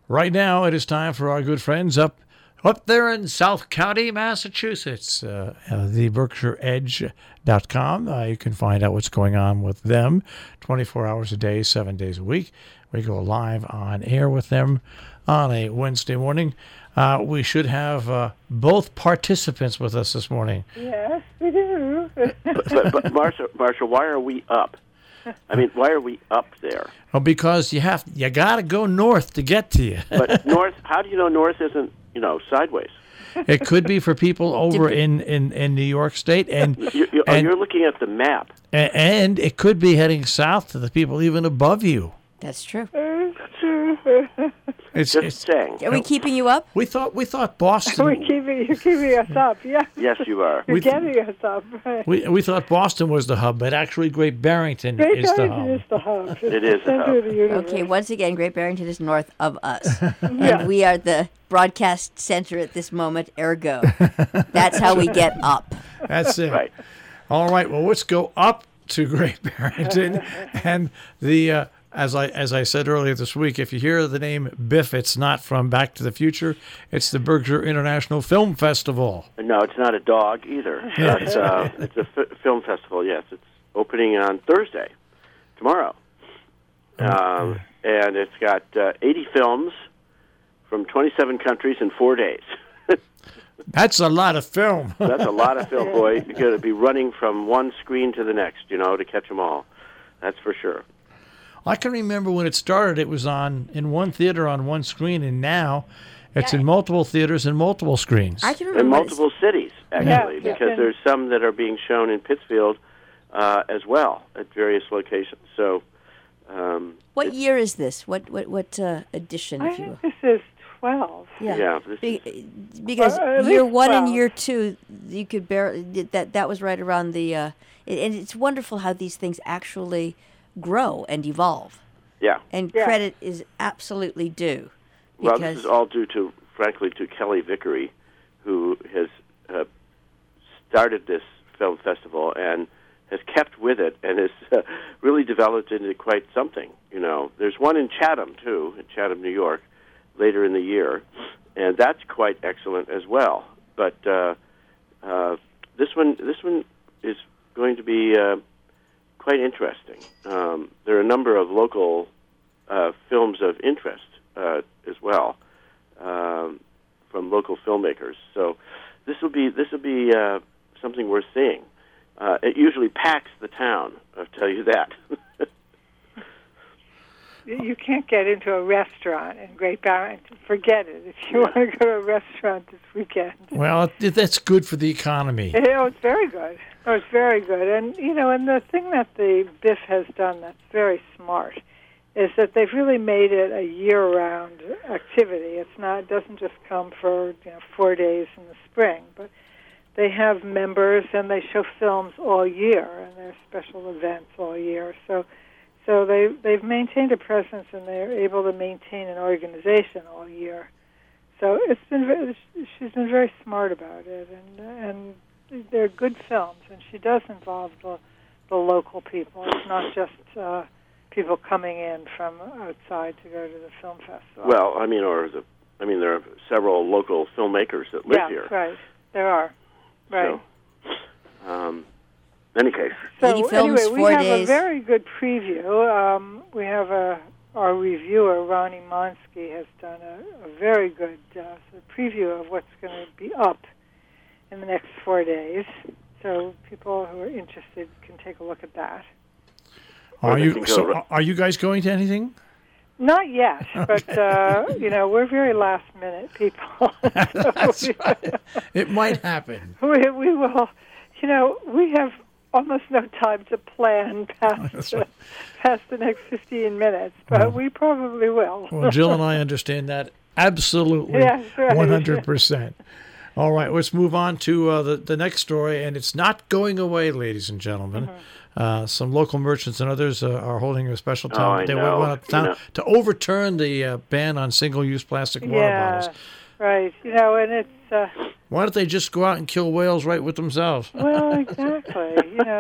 Right now, it is time for our good friends up there in South County, Massachusetts, the BerkshireEdge.com. You can find out what's going on with them 24 hours a day, 7 days a week. We go live on air with them on a Wednesday morning. We should have both participants with us this morning. Yes, we do. but Marsha, why are we up? I mean, why are we up there? Well, because you got to go north to get to you. But north, how do you know north isn't, sideways? It could be for people over in New York State, and you're looking at the map, and it could be heading south to the people even above you. That's true. It's saying. Are we keeping you up? We thought Boston. You're keeping us up, yeah. Yes, you are. You're getting us up. Right. We thought Boston was the hub, but actually Great Barrington is the hub. It is the hub. It is the hub. Okay, once again, Great Barrington is north of us. And we are the broadcast center at this moment, ergo. That's how we get up. That's it. Right. All right, well, let's go up to Great Barrington. And the as I said earlier this week, if you hear the name Biff, it's not from Back to the Future. It's the Berkshire International Film Festival. No, it's not a dog either. It's a film festival, yes. It's opening on Thursday, tomorrow. And it's got 80 films from 27 countries in 4 days. That's a lot of film. That's a lot of film, boy. You're going to be running from one screen to the next, to catch them all. That's for sure. I can remember when it started, it was in one theater on one screen, and now it's in multiple theaters and multiple screens. I can remember in multiple cities, actually, because there's some that are being shown in Pittsfield as well at various locations. So, what year is this? What edition? I think this is 12. Yeah. Because year 1 and year 2, you could that was right around the. And it's wonderful how these things actually grow and evolve. Yeah. And credit is absolutely due. Well, this is all due to, frankly, to Kelly Vickery, who has started this film festival and has kept with it and has really developed into quite something. There's one in Chatham, too, in Chatham, New York, later in the year, and that's quite excellent as well. But this one is going to be quite interesting. There are a number of local films of interest as well from local filmmakers. So this will be something worth seeing. It usually packs the town, I'll tell you that. You can't get into a restaurant in Great Barrington. Forget it. If you want to go to a restaurant this weekend. Well, that's good for the economy. It's very good. It's very good. And, and the thing that the BIF has done that's very smart is that they've really made it a year-round activity. It doesn't just come for 4 days in the spring, but they have members and they show films all year, and there are special events all year. So they've maintained a presence, and they're able to maintain an organization all year. So she's been very smart about it, and they're good films, and she does involve the local people. It's not just people coming in from outside to go to the film festival. Well, there are several local filmmakers that live here. Yeah, right. There are. Right. So, in any case. So 80 films, anyway, we 4 have days. a very good preview. We have our reviewer, Ronnie Monsky, has done a very good preview of what's going to be up in the next 4 days. So people who are interested can take a look at that. Are you guys going to anything? Not yet, but we're very last-minute people. That's right. It might happen. We will. We have almost no time to plan past the next 15 minutes, but we probably will. Well, Jill and I understand that absolutely, yes, right. 100%. All right, let's move on to the next story, and it's not going away, ladies and gentlemen. Mm-hmm. Some local merchants and others are holding a special time. They want to overturn the ban on single-use plastic water bottles. Right. And it's... Why don't they just go out and kill whales right with themselves? Well, exactly.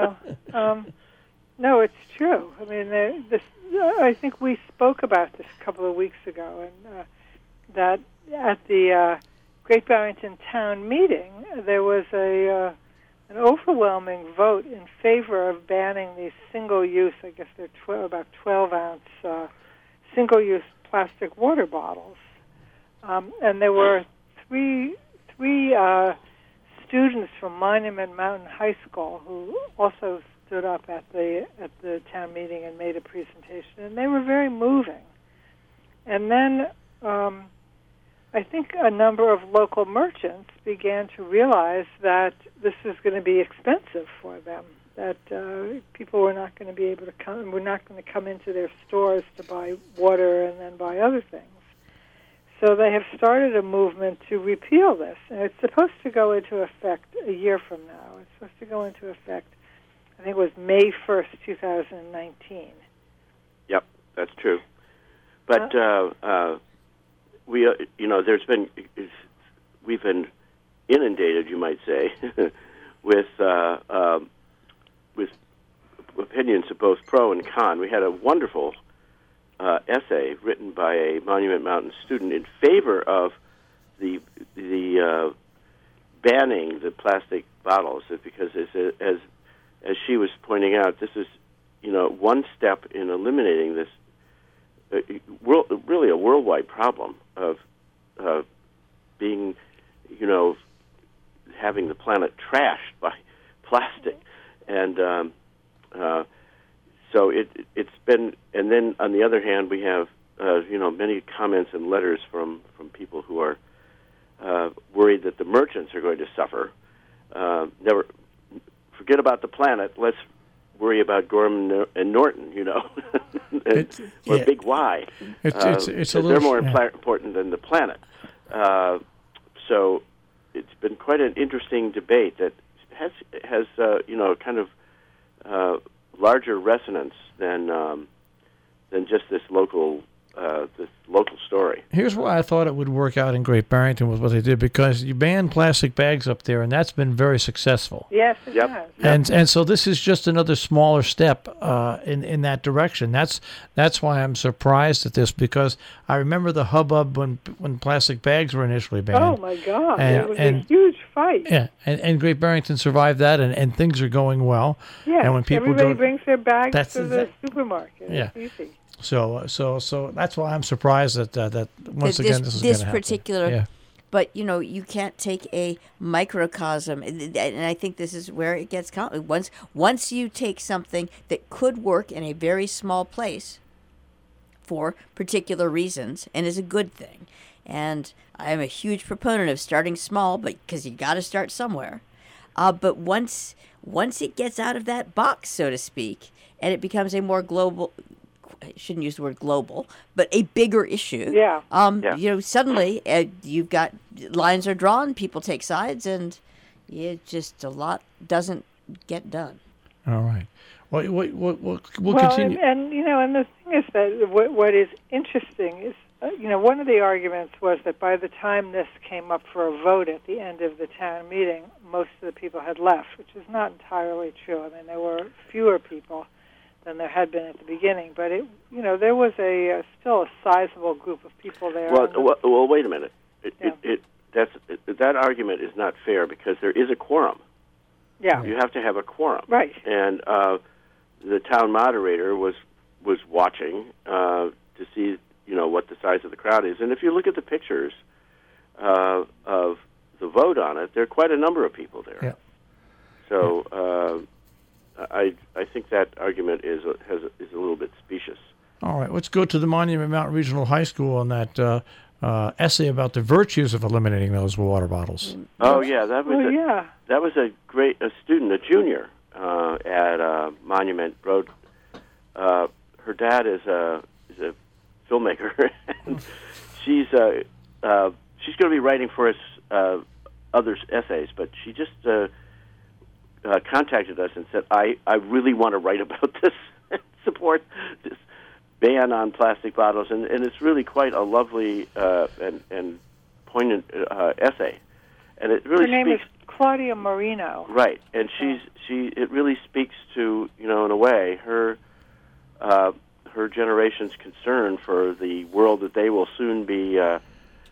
No, it's true. I mean, I think we spoke about this a couple of weeks ago, and that at the Great Barrington Town Meeting, there was an overwhelming vote in favor of banning these single-use, I guess they're about 12-ounce single-use plastic water bottles. And there were three students from Monument Mountain High School who also stood up at the town meeting and made a presentation, and they were very moving. And then I think a number of local merchants began to realize that this was going to be expensive for them, that people were not going to be able to come, were not going to come into their stores to buy water and then buy other things. So they have started a movement to repeal this, and it's supposed to go into effect a year from now. It's supposed to go into effect, I think it was May 1st, 2019. Yep, that's true. But we, we've been inundated, you might say, with opinions of both pro and con. We had a wonderful essay written by a Monument Mountain student in favor of the banning the plastic bottles, because as she was pointing out, this is one step in eliminating this really a worldwide problem of being having the planet trashed by plastic, and so it's been. And then on the other hand, we have many comments and letters from people who are worried that the merchants are going to suffer. Never forget about the planet. Let's worry about Gorman and Norton, or Big Y. It's a little, they're more important than the planet. So it's been quite an interesting debate that has kind of larger resonance than just this local story. Here's why I thought it would work out in Great Barrington with what they did, because you banned plastic bags up there, and that's been very successful. Yes, it has. And so this is just another smaller step in that direction. That's why I'm surprised at this, because I remember the hubbub when plastic bags were initially banned. Oh my God! It was a huge fight. Yeah, and Great Barrington survived that, and things are going well. Yeah, and when people everybody brings their bags to the supermarket. Yeah. It's easy. So that's why I'm surprised that once again this is going to happen. Particular. Yeah. But you can't take a microcosm, and I think this is where it gets complicated. Once you take something that could work in a very small place for particular reasons and is a good thing, and I am a huge proponent of starting small, but because you got to start somewhere. But once it gets out of that box, so to speak, and it becomes a more global. I shouldn't use the word global, but a bigger issue. Yeah. Suddenly you've got lines are drawn, people take sides, and it just a lot doesn't get done. All right. Well, we'll continue. And the thing is that what is interesting is, one of the arguments was that by the time this came up for a vote at the end of the town meeting, most of the people had left, which is not entirely true. I mean, there were fewer people than there had been at the beginning, but there was still a sizable group of people there. Well, wait a minute. That argument is not fair, because there is a quorum. Yeah, you have to have a quorum, right? And the town moderator was watching to see what the size of the crowd is, and if you look at the pictures of the vote on it, there are quite a number of people there. Yeah. So. I think that argument is a little bit specious. All right, let's go to the Monument Mountain Regional High School and that essay about the virtues of eliminating those water bottles. Oh yeah, that was a student, a junior at Monument Road. Her dad is a filmmaker, and she's going to be writing for us other essays, but she just. Contacted us and said, I really want to write about this and support this ban on plastic bottles, and it's really quite a lovely and poignant essay. And it really her name is Claudia Marino. Right, and it really speaks to, in a way, her generation's concern for the world that they will soon be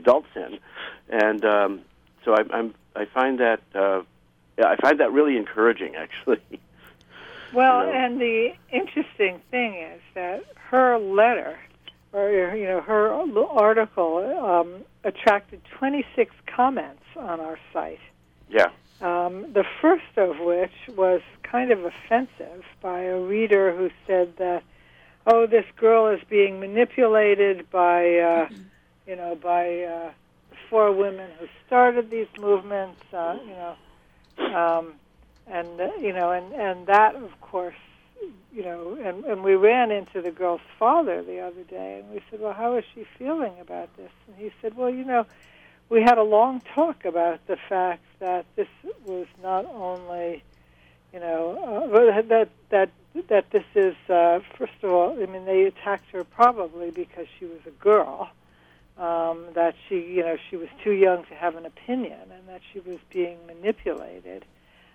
adults in, and so I find that really encouraging, actually. Well, and the interesting thing is that her letter, or her article, attracted 26 comments on our site. Yeah. The first of which was kind of offensive by a reader who said that, oh, this girl is being manipulated by, by the four women who started these movements, and that, of course, and we ran into the girl's father the other day, and we said, well, how is she feeling about this? And he said, well, we had a long talk about the fact that this was not only, that this is, first of all, I mean, they attacked her probably because she was a girl, that she was too young to have an opinion, and that she was being manipulated.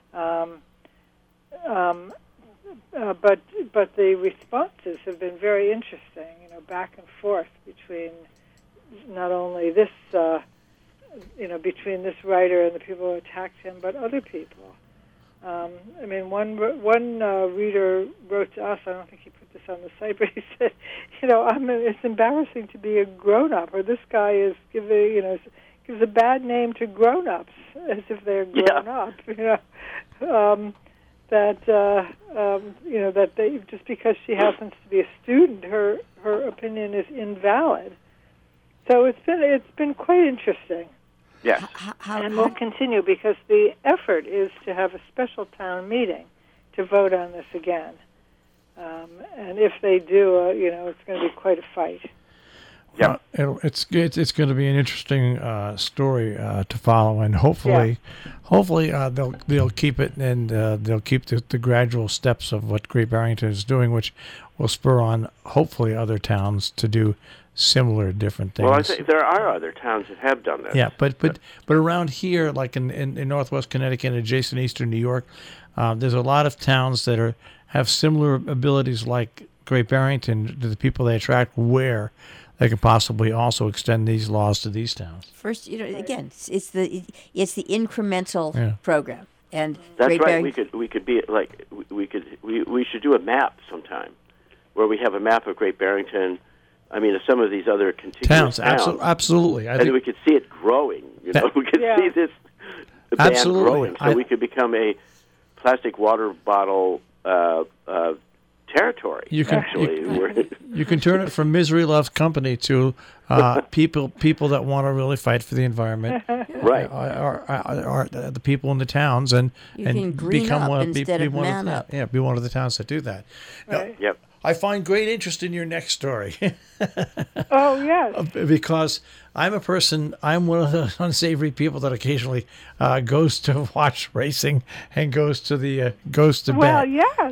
But the responses have been very interesting, back and forth between not only this, between this writer and the people who attacked him, but other people. I mean, one reader wrote to us, I don't think he put this on the site, but he said, it's embarrassing to be a grown-up, or this guy is gives a bad name to grown-ups, as if they're grown up, that they, just because she happens to be a student, her opinion is invalid. So it's been quite interesting. Yes. And we'll continue, because the effort is to have a special town meeting to vote on this again. And if they do, it's going to be quite a fight. Yeah, it's going to be an interesting story to follow, and hopefully they'll keep it, and they'll keep the gradual steps of what Great Barrington is doing, which will spur on hopefully other towns to do similar different things. Well, I think there are other towns that have done that. Yeah, but around here, like in Northwest Connecticut, adjacent Eastern New York, there's a lot of towns that have similar abilities like Great Barrington to the people they attract, where they can possibly also extend these laws to these towns. First, again, it's the incremental program, and that's right. We could be like we should do a map sometime, where we have a map of Great Barrington. I mean, of some of these other contiguous towns. Absolutely. And we could see it growing. We could see this band growing. So we could become a plastic water bottle territory. You can turn it from misery loves company to people that want to really fight for the environment. Right. Are the people in the towns, and become one of be one of the towns that do that. Right. Yep. I find great interest in your next story. Oh, yes. Because I'm one of the unsavory people that occasionally goes to watch racing and goes to bet. Well, yes.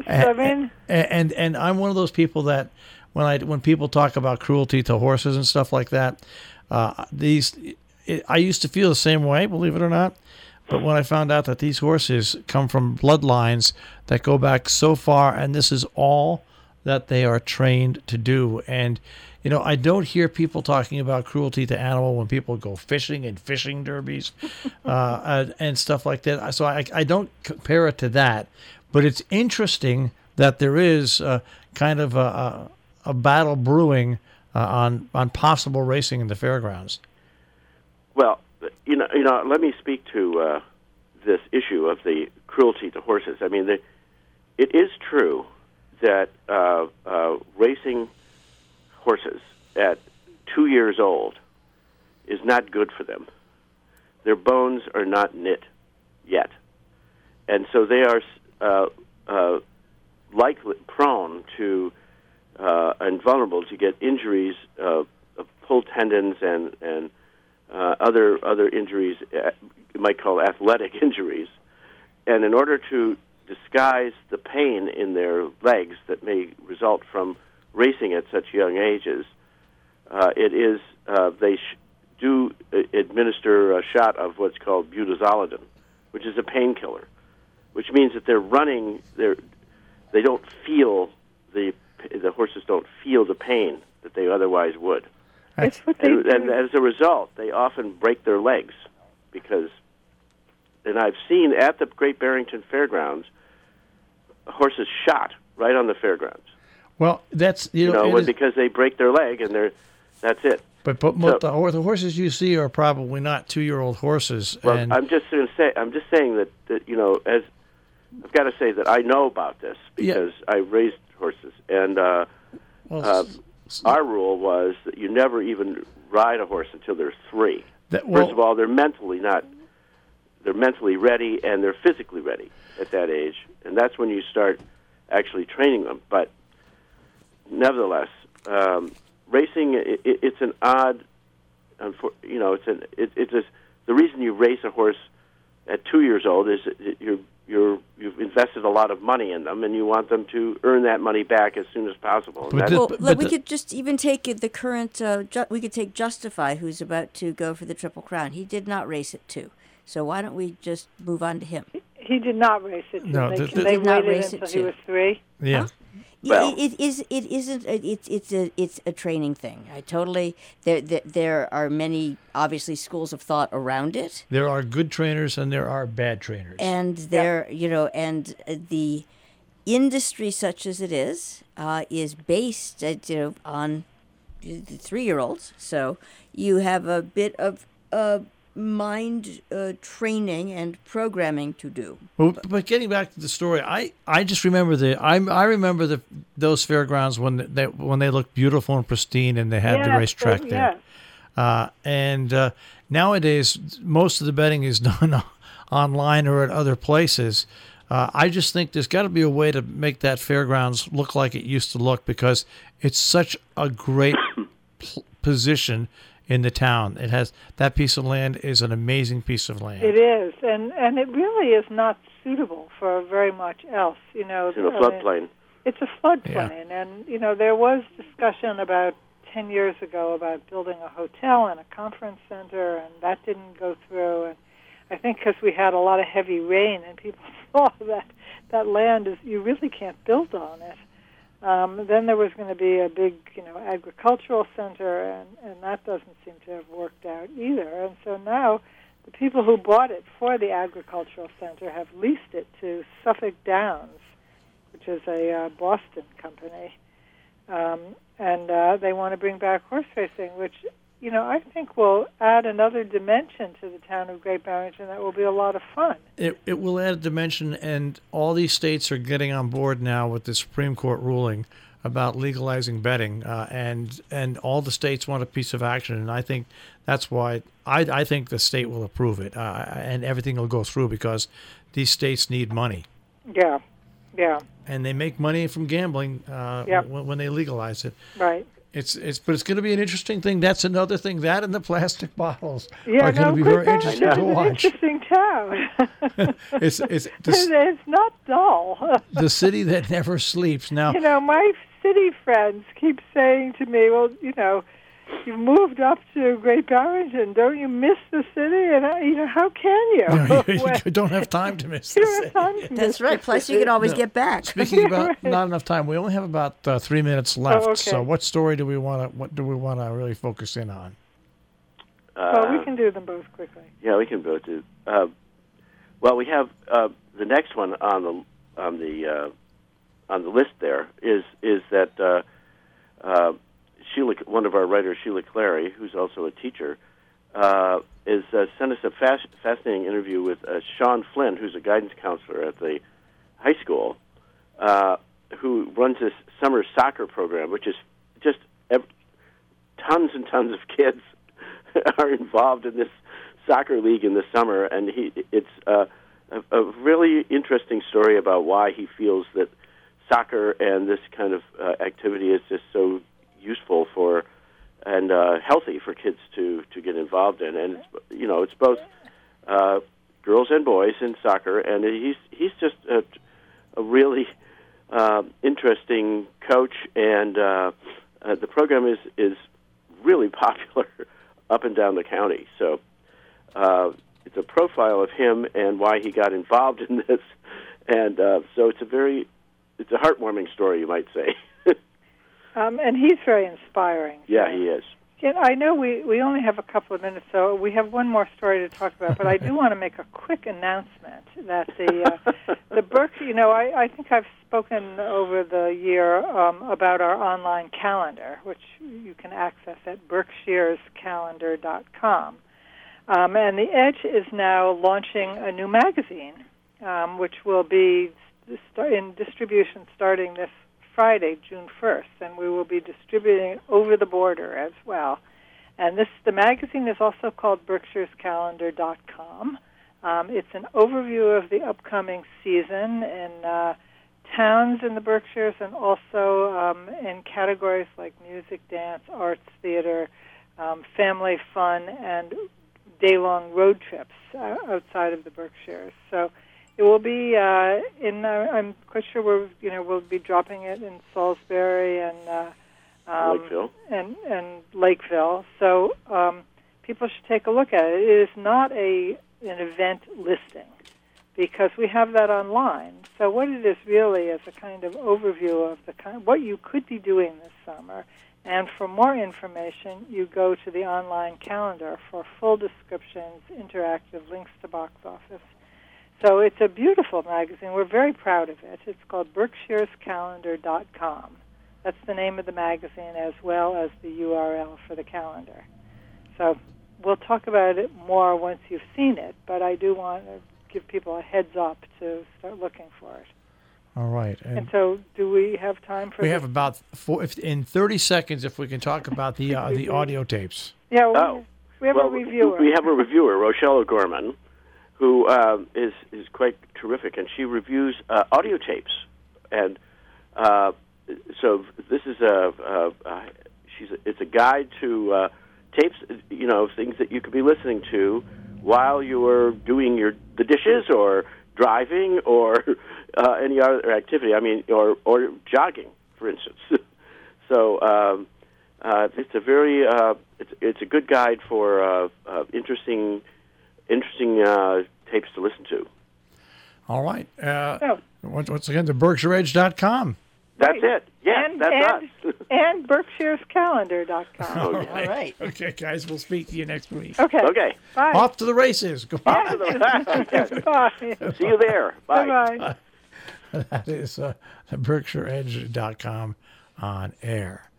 And I'm one of those people that when people talk about cruelty to horses and stuff like that, I used to feel the same way, believe it or not. But when I found out that these horses come from bloodlines that go back so far, and this is all that they are trained to do. And, I don't hear people talking about cruelty to animal when people go fishing and fishing derbies and stuff like that. So I don't compare it to that. But it's interesting that there is kind of a battle brewing on possible racing in the fairgrounds. Well, let me speak to this issue of the cruelty to horses. I mean, it is true that racing horses at 2 years old is not good for them. Their bones are not knit yet. And so they are likely prone to and vulnerable to get injuries of pulled tendons and other injuries you might call athletic injuries. And in order to disguise the pain in their legs that may result from racing at such young ages, they do administer a shot of what's called butazolidine, which is a painkiller, which means that they're running. They don't feel the horses don't feel the pain that they otherwise would. It's what they do. And as a result, they often break their legs because, and I've seen at the Great Barrington Fairgrounds, horses shot right on the fairgrounds. Well, that's because they break their leg and that's it. But the horses you see are probably not 2-year-old horses. Well, and I'm just saying that as I've got to say that I know about this because I raised horses, and our rule was that you never even ride a horse until they're 3. First of all, they're mentally ready and they're physically ready at that age, and that's when you start actually training them. But nevertheless, racing it's an odd, the reason you race a horse at 2 years old is you've invested a lot of money in them, and you want them to earn that money back as soon as possible. We could just even take the current. We could take Justify, who's about to go for the Triple Crown. He did not race at 2, so why don't we just move on to him? He did not race it. No, they waited until he was 3. Yeah. Huh? Well, it's a training thing. I totally. There are many obviously schools of thought around it. There are good trainers and there are bad trainers. And the industry, such as it is based on the 3-year-olds. So you have a bit of mind training and programming to do. But getting back to the story, I just remember those fairgrounds when they looked beautiful and pristine, and they had the racetrack there. And nowadays, most of the betting is done online or at other places. I just think there's got to be a way to make that fairgrounds look like it used to look, because it's such a great position in the town. It has that piece of land is an amazing piece of land. It is, and it really is not suitable for very much else. It's in a floodplain. It's a floodplain, and there was discussion about 10 years ago about building a hotel and a conference center, and that didn't go through. And I think because we had a lot of heavy rain, and people saw that land you really can't build on it. Then there was going to be a big, agricultural center, and that doesn't seem to have worked out either. And so now the people who bought it for the agricultural center have leased it to Suffolk Downs, which is a Boston company, and they want to bring back horse racing, which I think will add another dimension to the town of Great Barrington that will be a lot of fun. It will add a dimension, and all these states are getting on board now with the Supreme Court ruling about legalizing betting, and all the states want a piece of action, and I think that's why I think the state will approve it, and everything will go through, because these states need money. Yeah. And they make money from gambling when they legalize it. Right. But it's going to be an interesting thing. That's another thing. That and the plastic bottles are going to be very interesting to watch. It's an interesting town. It's not dull. The city that never sleeps. Now, my city friends keep saying to me, "Well, you moved up to Great Barrington. Don't you miss the city?" And how can you? You don't have time to miss the city. That's right. Plus, you can always get back. Speaking about not enough time, we only have about 3 minutes left. Okay. So, what story do we want to really focus in on? Well, we can do them both quickly. Yeah, we can both do. Well, we have the next one on the list. There is that. One of our writers, Sheila Clary, who's also a teacher, is sent us a fascinating interview with Sean Flynn, who's a guidance counselor at the high school, who runs this summer soccer program, which is just tons and tons of kids are involved in this soccer league in the summer, and it's a really interesting story about why he feels that soccer and this kind of activity is just so useful for and healthy for kids to get involved in, and it's both girls and boys in soccer, and he's just a really interesting coach, and the program is really popular up and down the county. So it's a profile of him and why he got involved in this, and so it's a heartwarming story, you might say. And he's very inspiring. Yeah, he is. I know we only have a couple of minutes, so we have one more story to talk about. But I do want to make a quick announcement that the Berkshire. I think I've spoken over the year about our online calendar, which you can access at berkshirescalendar.com. And the Edge is now launching a new magazine, which will be in distribution starting this Friday, June 1st, and we will be distributing it over the border as well. And the magazine is also called berkshirescalendar.com. It's an overview of the upcoming season in towns in the Berkshires and also in categories like music, dance, arts, theater, family fun, and day-long road trips outside of the Berkshires. So it will be I'm quite sure we'll be dropping it in Salisbury and Lakeville. and Lakeville. So people should take a look at it. It is not an event listing because we have that online. So what it is really is a kind of overview of what you could be doing this summer. And for more information, you go to the online calendar for full descriptions, interactive links to box office. So it's a beautiful magazine. We're very proud of it. It's called berkshirescalendar.com. That's the name of the magazine as well as the URL for the calendar. So we'll talk about it more once you've seen it, but I do want to give people a heads up to start looking for it. All right. And so do we have time for We have about in 30 seconds if we can talk about the audio tapes. Yeah, we have a reviewer. We have a reviewer, Rochelle O'Gorman, who is quite terrific, and she reviews audio tapes. And so this is it's a guide to tapes, things that you could be listening to while you are doing the dishes or driving or any other activity. I mean, or jogging, for instance. So it's a very it's a good guide for interesting tapes to listen to. All right. Once again, the BerkshireEdge.com. That's it. Yes, that's us. And BerkshiresCalendar.com. All right. Okay, guys, we'll speak to you next week. Okay. Bye. Off to the races. Off to the Bye. See you there. Bye. Bye-bye. That is the BerkshireEdge.com on air.